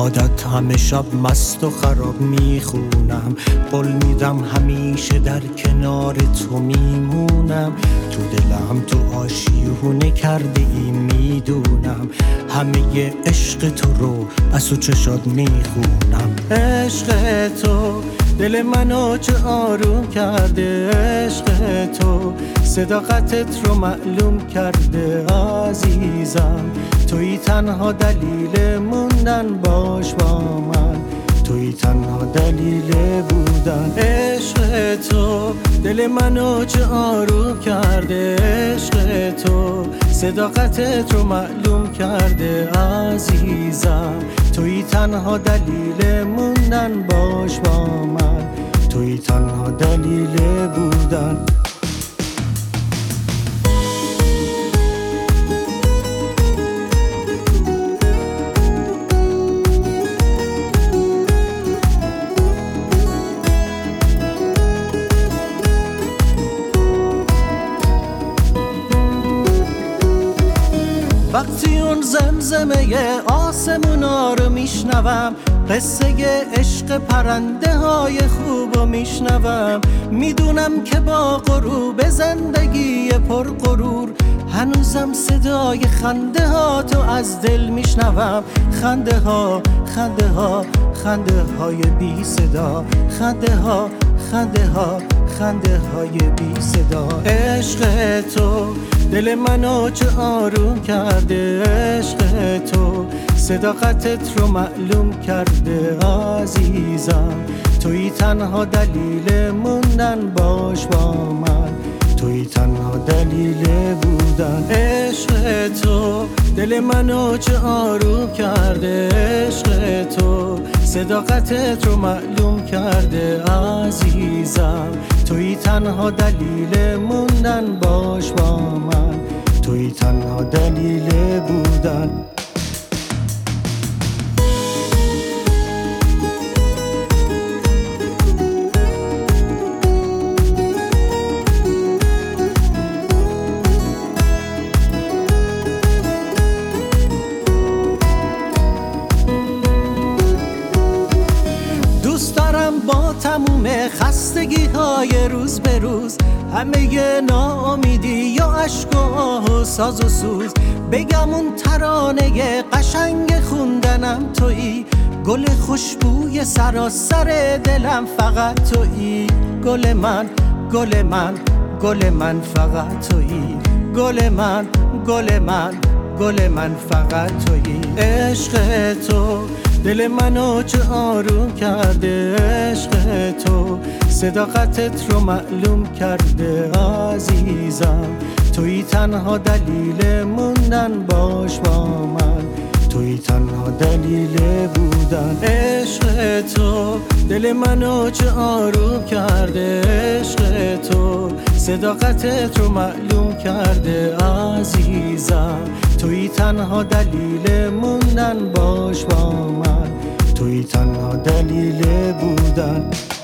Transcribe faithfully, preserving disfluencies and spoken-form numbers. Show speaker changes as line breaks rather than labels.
عادت همه شب مست و خراب میخونم، قول میدم همیشه در کنار تو میمونم. تو دلم تو آشیونه کرده ای میدونم، همه عشق تو رو از تو چشات میخونم. عشق تو دل منو چه آروم کرده، عشق تو صداقتت رو معلوم کرده. عزیزم توی تنها دلیل موندن باش با من، توی تنها دلیل بودن. عشق تو دل منو چه آروم کرده، عشق تو صداقتت رو معلوم کرده. عزیزم توی تنها دلیل موندن باش با من، توی تنها دلیل بودن. وقتی اون زمزمه آسمونا رو میشنوم، قصه عشق پرنده های خوبو میشنوم، میدونم که با غروب زندگی پر غرور هنوزم صدای خنده ها تو از دل میشنوم. خنده ها خنده ها خنده های بی صدا، خنده ها خنده ها خنده های بی صدا. عشق تو دل منو چه آروم کرده، عشق تو صداقتت رو معلوم کرده. عزیزم توی تنها دلیل موندن باش با من، توی تنها دلیل بودن. عشق تو دل منو چه آروم کرده، عشق تو صداقتت رو معلوم کرده. عزیزم توی تنها دلیل موندن باش با من، توی تنها دلیل بودن. با تموم خستگی های روز به روز، همه ناامیدی یا عشق و آه و ساز و سوز، بگم اون ترانه قشنگ خوندنم تویی، گل خوشبوی سراسر دلم فقط تویی. گل من گل من گل من فقط تویی، گل من گل من گل من فقط تویی. عشق تو دل منو چه آروم کرده، عشق تو صداقتت رو معلوم کرده. عزیزم توی تنها دلیل موندن باش با من، توی تنها دلیل بودن. عشق تو دل منو چه آروم کرده، عشق تو صداقتت رو معلوم کرده. عزیزم توی تنها دلیل موندن باش با من، توی تنها دلیل بودن.